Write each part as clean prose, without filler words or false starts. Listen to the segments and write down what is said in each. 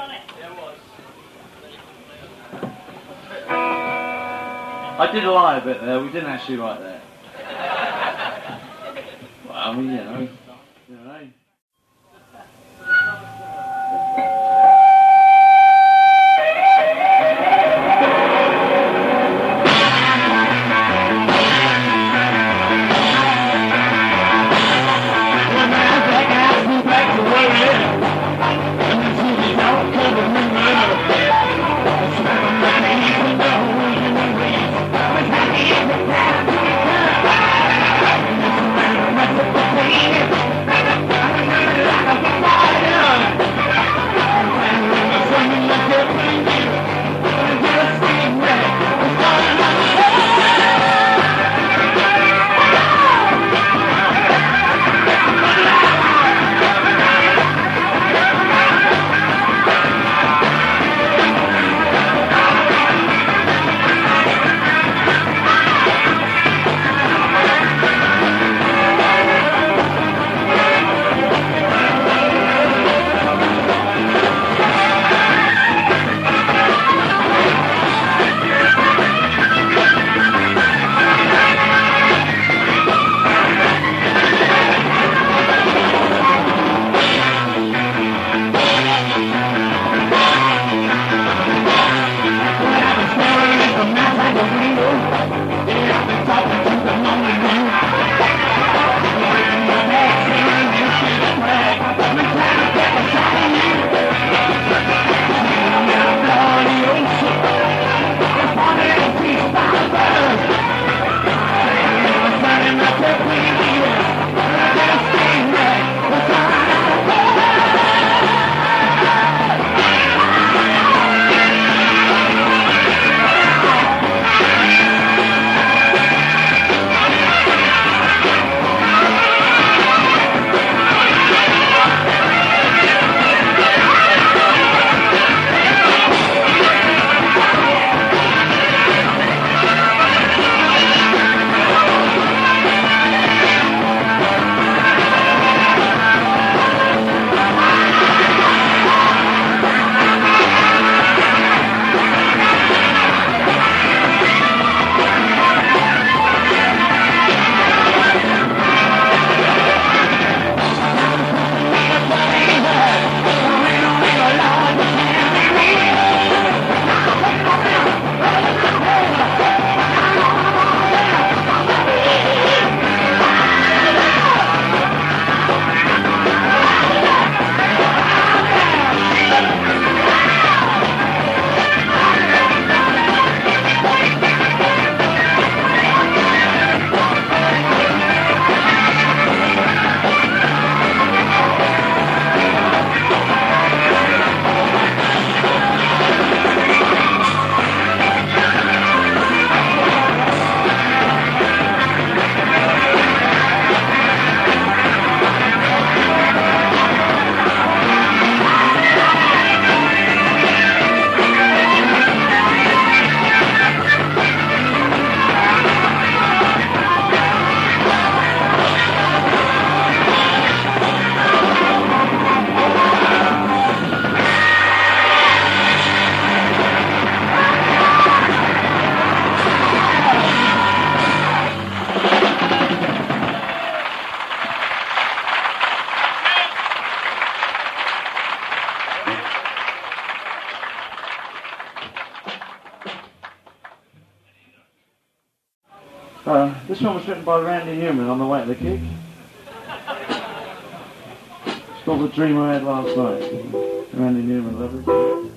I did lie a bit there, we didn't actually write that. Well, I mean, you know. This one was written by Randy Newman on the way to the gig. It's called The Dream I Had Last Night. Randy Newman, lovely.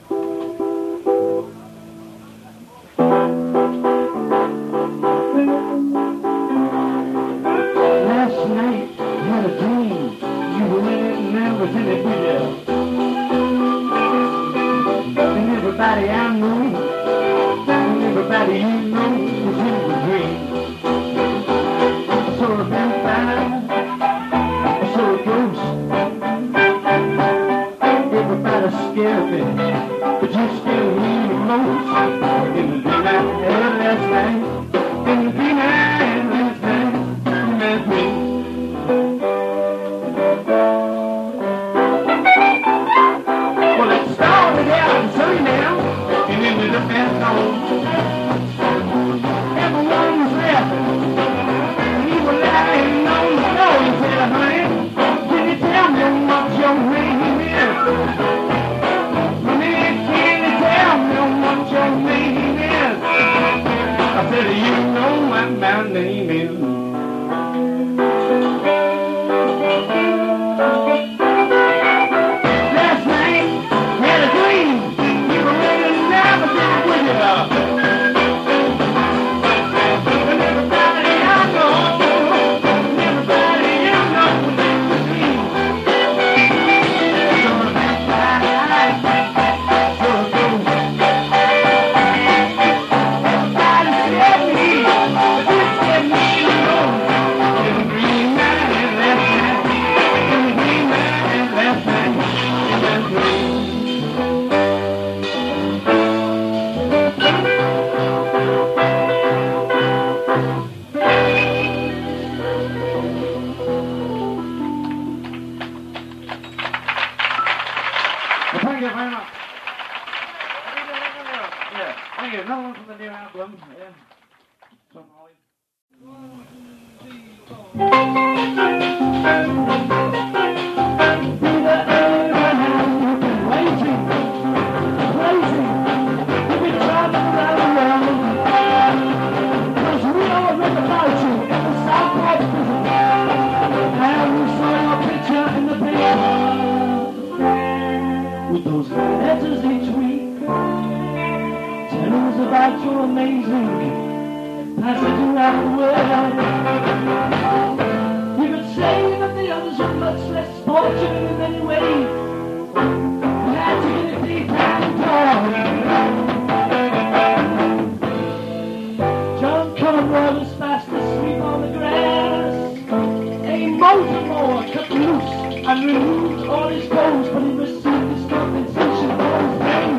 Last night, I had a dream. You were in it and I was in it with you. And everybody I know, and everybody you know was in the dream. I saw a vampire, I saw a ghost. Everybody scared me, but you scared me the most. In the dream I had last night, in the dream I had last night, you met me. Well, it started name is. Last night, had a dream. You were ready to never get with it up. And everybody I know, everybody you know, with me. So that's why so good. Everybody said me, this said me alone. In the green night and last night, in the green night and last night, in the green. Well, thank you very much. Yeah, thank you. Another one from the new album. Yeah. From Holly. With those letters each week, telling us about your amazing passage around the world. You could say that the others were much less fortunate in many ways. You had to get a deep and tall. John Conroy was fast asleep on the grass. A Baltimore cut loose and removed all his clothes, but he received his compensation for his pain.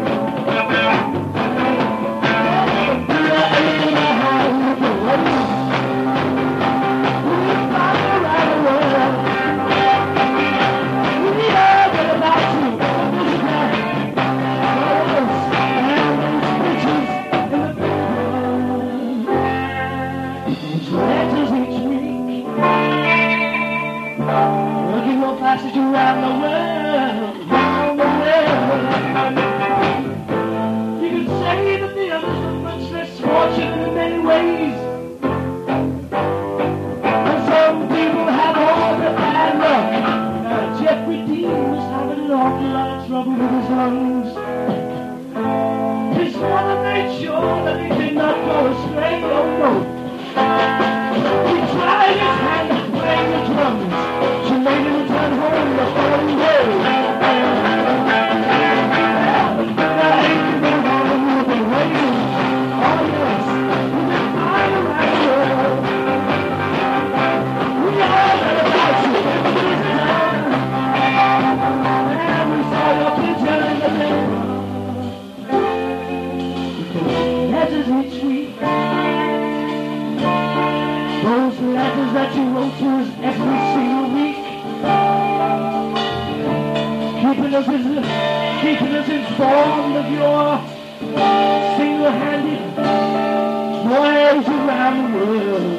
Passage around the world, around the world. You could say that the others were much less fortunate in many ways. And some people had all the bad luck. Jeffrey Dean was having an awful lot of trouble with his lungs. His mother made sure that he did not go astray, oh no. He tried his hand at playing the drums. She made him return home the following day. Letters each week, those letters that you wrote to us every single week, keeping us informed of your single-handed voyage around the world.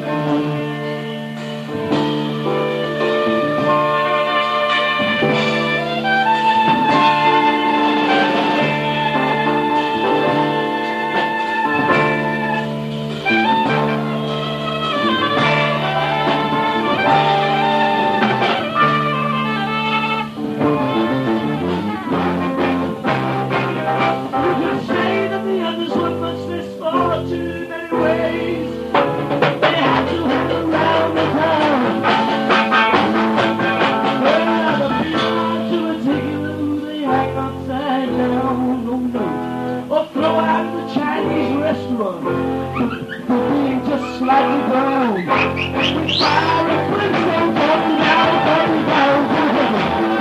Slightly brown, with fire and brimstone coming down, coming down to heaven.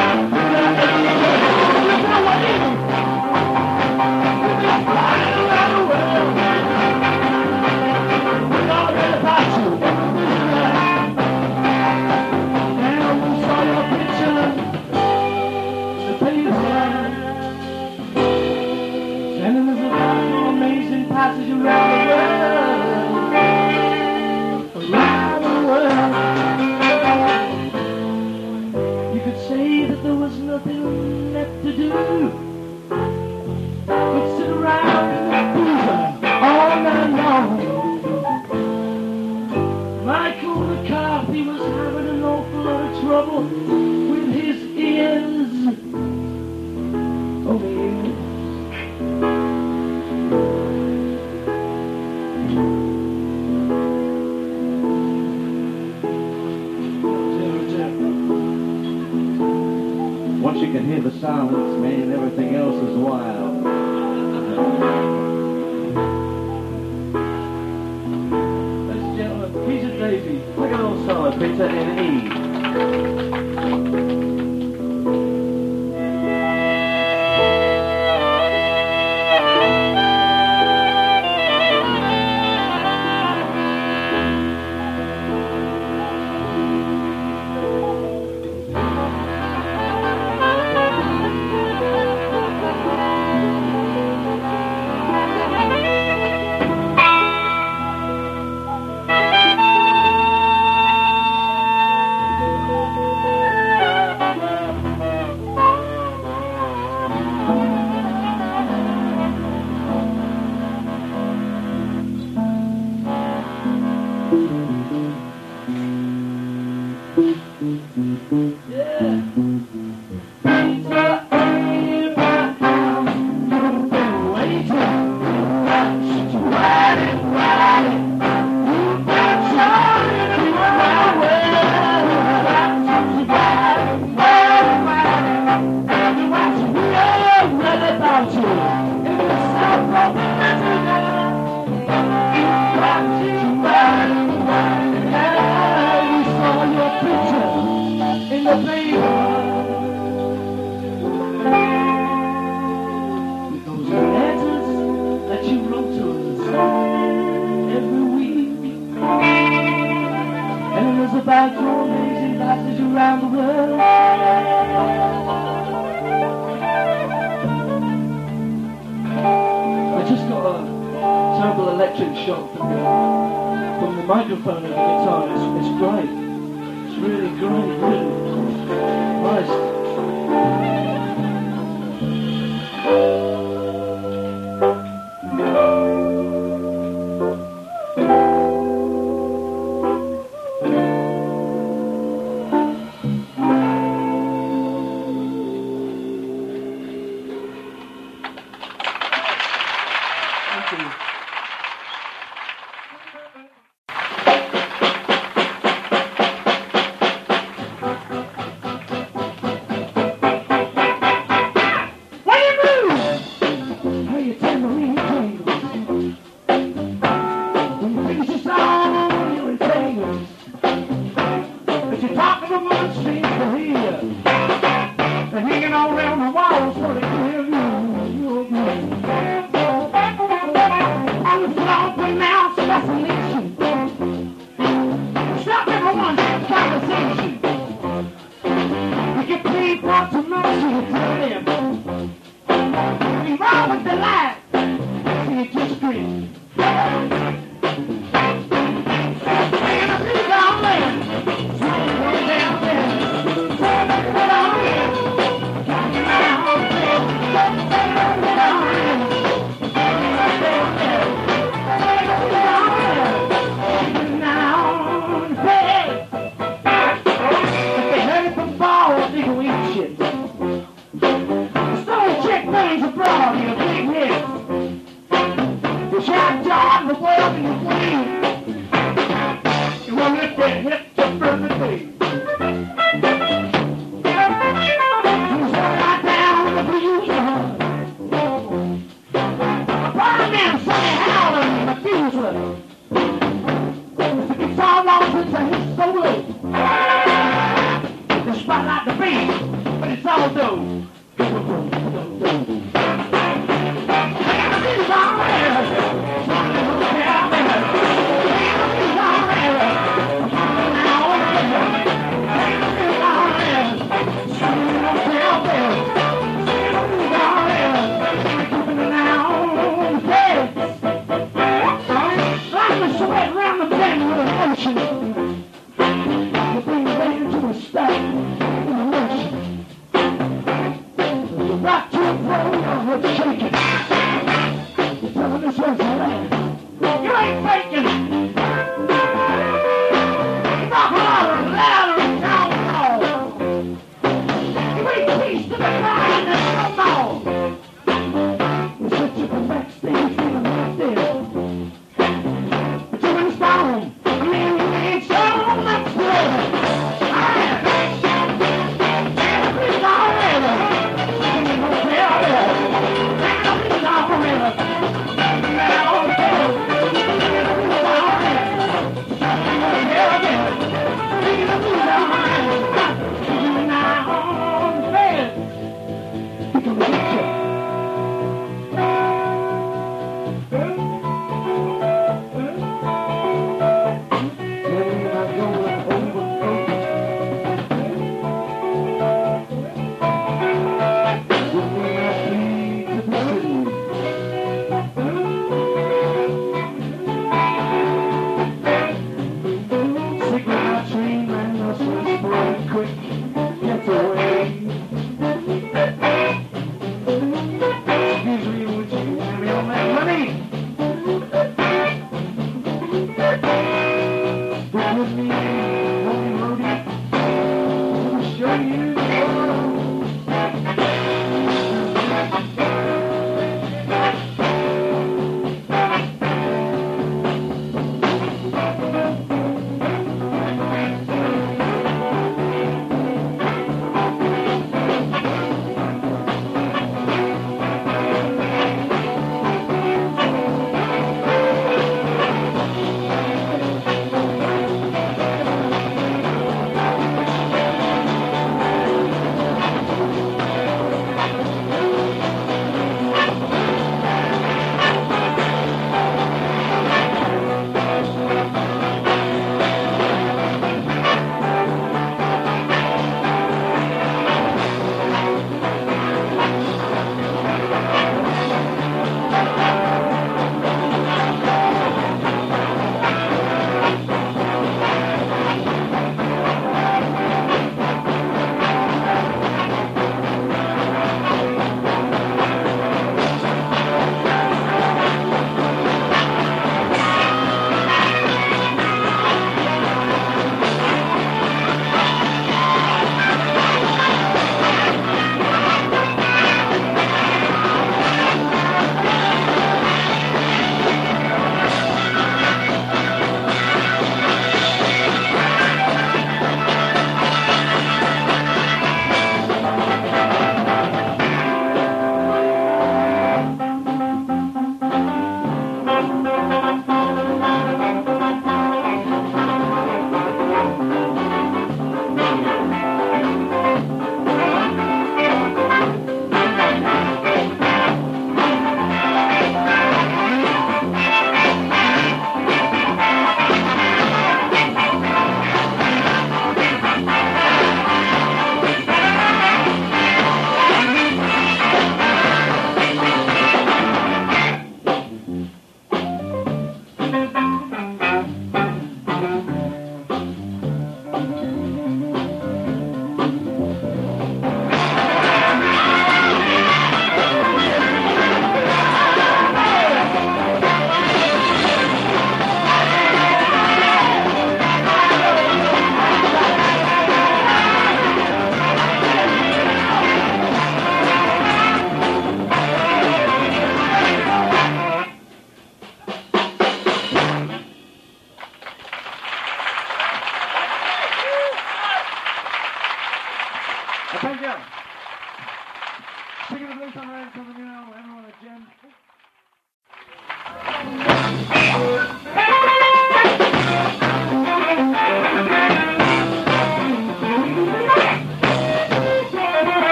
Look at what it is. We've been flying around the world. We all read about you. And we saw your picture in the paper. Telling us about your amazing passage around the world. Nothing left to do but sit around and booze all night long. violence made everything else is wild. Ladies and gentlemen, Peter Daisy. Look at little solo, Peter in E.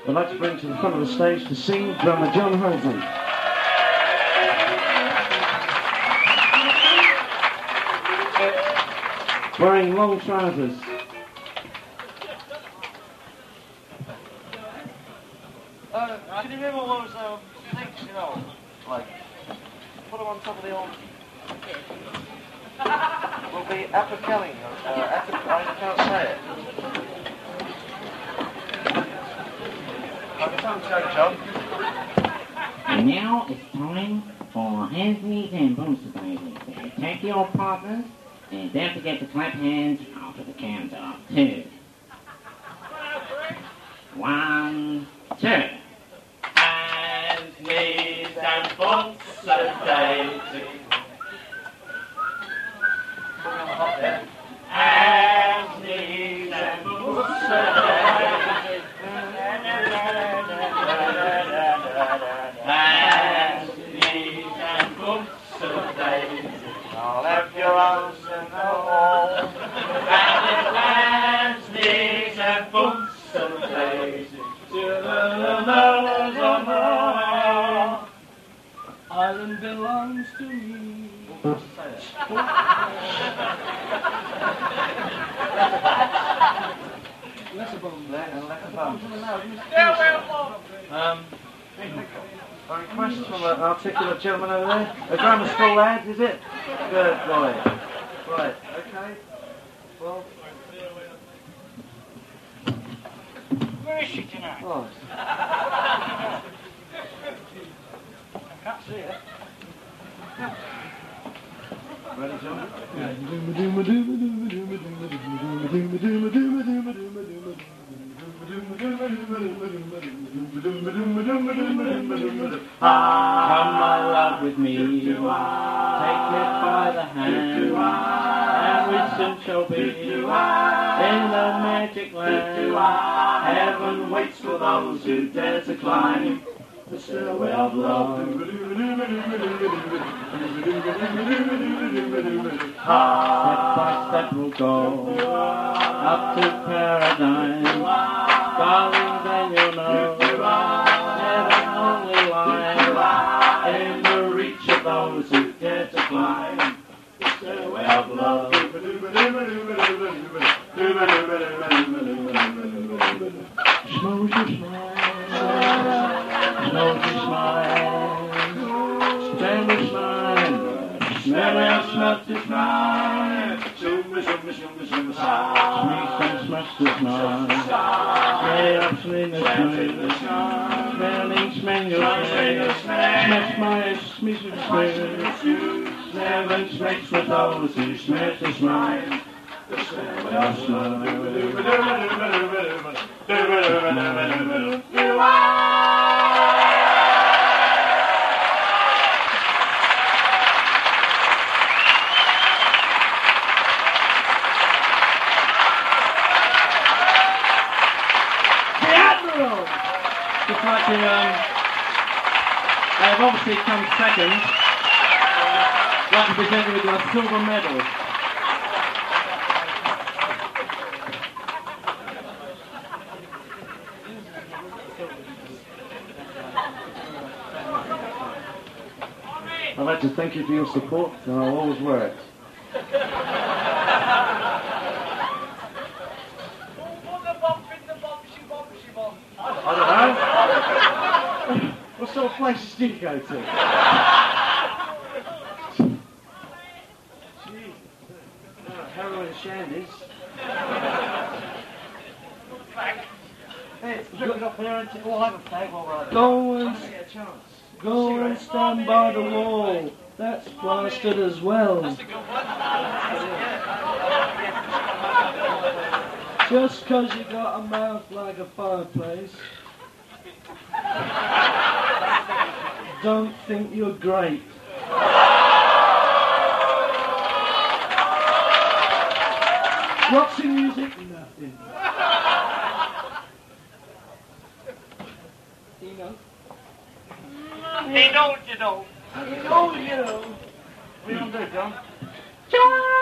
I'd like to bring to the front of the stage to sing drummer John Holden. Wearing long trousers. Can you remember one of those things, you know, like, put them on top of the old... Will be applicating, I can't say it. John. And now it's time for hands, knees, and boots, baby. So take your partners, and don't forget to clap hands after the count of 2. 1, 2. Hands, knees, and boots, baby. Hands, knees, and boots, baby. Hands, knees, and boots, baby. I'll have your arms in the hole. Hands, knees, and boots, baby. Island belongs to me. Less a bum. A request from an articulate gentleman over there. A grammar school lad, is it? Good boy. Right, okay. Well. Where is she tonight? Oh. I can't see her. Ready, John? Come, my love, with me. Take me by the hand, and we soon shall be in the magic land. Heaven waits for those who dare to climb the stairway of love. Step by step we'll go up to paradise. Darling, then you'll know heaven only lies in the reach of those who dare to climb the stairway of love. Smoothie smile, smoothie smile, smiley smile, smiley smile, shimmy shimmy shimmy shimmy smile, smash the smile, yeah, I'm smelling the smile, smell your smell, smash my smell, smell and smash with those who smash the smile. Well, just like to, they have obviously come second. I'd like to present you with your silver medal. I'd like to thank you for your support, and I'll always wear it. I don't know. What sort of places do you go to? Jeez. Heroin and shandies. Hey, look up there and we'll have a fag while we're Go and stand by the wall. That's plastered as well. Just 'cause you got a mouth like a fireplace, don't think you're great. What's in music? Nothing. You know? He knows you know. He knows you know. What are you going to do, John? John!